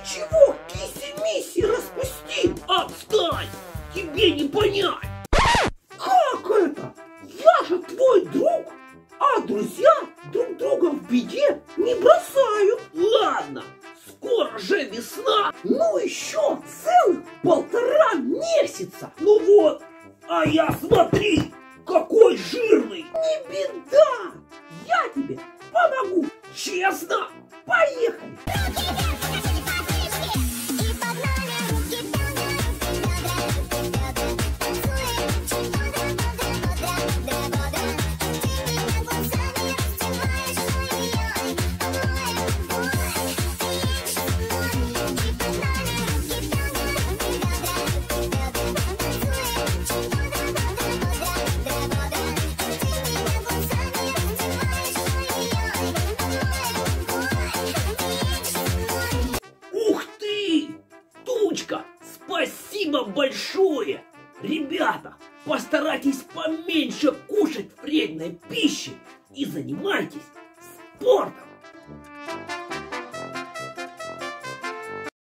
чего киси-миси распустил? Отстань! Тебе не понять! Как это? Я же твой друг, а друзья друг друга в беде не бросают. Ладно, скоро же весна. Ну еще целых 1,5 месяца. Ну вот, а я смотри, какой жирный. Не беда, я тебе помогу. Честно? Поехали. Ух ты! Тучка, спасибо большое! Ребята, постарайтесь поменьше кушать вредной пищи и занимайтесь спортом.